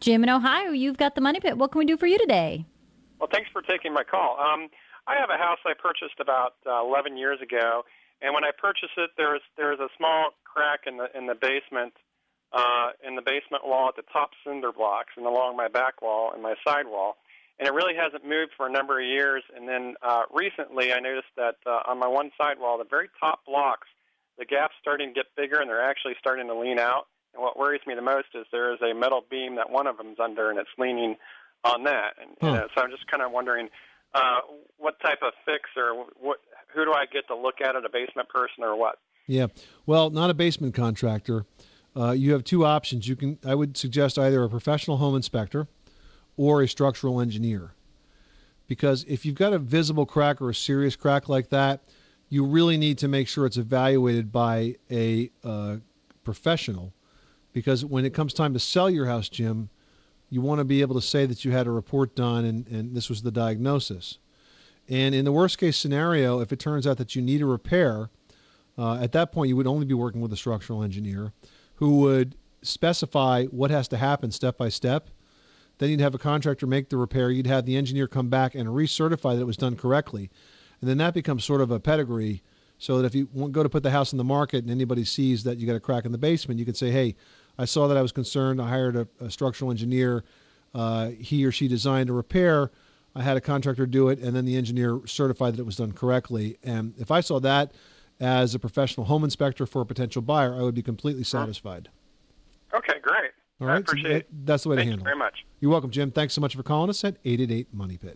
Jim in Ohio, you've got the Money Pit. What can we do for you today? Well, thanks for taking my call. I have a house I purchased about 11 years ago, and when I purchased it, there was a small crack in the basement wall at the top cinder blocks and along my back wall and my side wall, and it really hasn't moved for a number of years. And then recently, I noticed that on my one side wall, the very top blocks, the gap's starting to get bigger, and they're actually starting to lean out. And what worries me the most is there is a metal beam that one of them's under, and it's leaning on that. And so I'm just kind of wondering what type of fix or who do I get to look at it, a basement person or what? Yeah, well, not a basement contractor. You have two options. I would suggest either a professional home inspector or a structural engineer. Because if you've got a visible crack or a serious crack like that, you really need to make sure it's evaluated by a professional. Because when it comes time to sell your house, Jim, you want to be able to say that you had a report done and this was the diagnosis. And in the worst case scenario, if it turns out that you need a repair, at that point you would only be working with a structural engineer who would specify what has to happen step by step. Then you'd have a contractor make the repair. You'd have the engineer come back and recertify that it was done correctly. And then that becomes sort of a pedigree so that if you go to put the house in the market and anybody sees that you got a crack in the basement, you can say, hey, I saw that I was concerned. I hired a structural engineer. He or she designed a repair. I had a contractor do it, and then the engineer certified that it was done correctly. And if I saw that as a professional home inspector for a potential buyer, I would be completely satisfied. Okay, great. All right, I appreciate it. That's the way to handle it. Thank you very much. You're welcome, Jim. Thanks so much for calling us at 888-MONEY-PIT.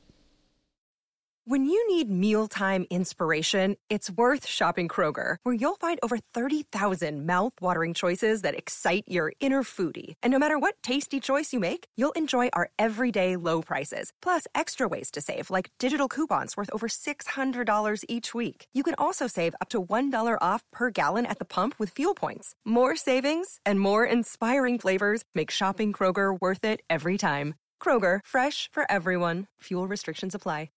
When you need mealtime inspiration, it's worth shopping Kroger, where you'll find over 30,000 mouth-watering choices that excite your inner foodie. And no matter what tasty choice you make, you'll enjoy our everyday low prices, plus extra ways to save, like digital coupons worth over $600 each week. You can also save up to $1 off per gallon at the pump with fuel points. More savings and more inspiring flavors make shopping Kroger worth it every time. Kroger, fresh for everyone. Fuel restrictions apply.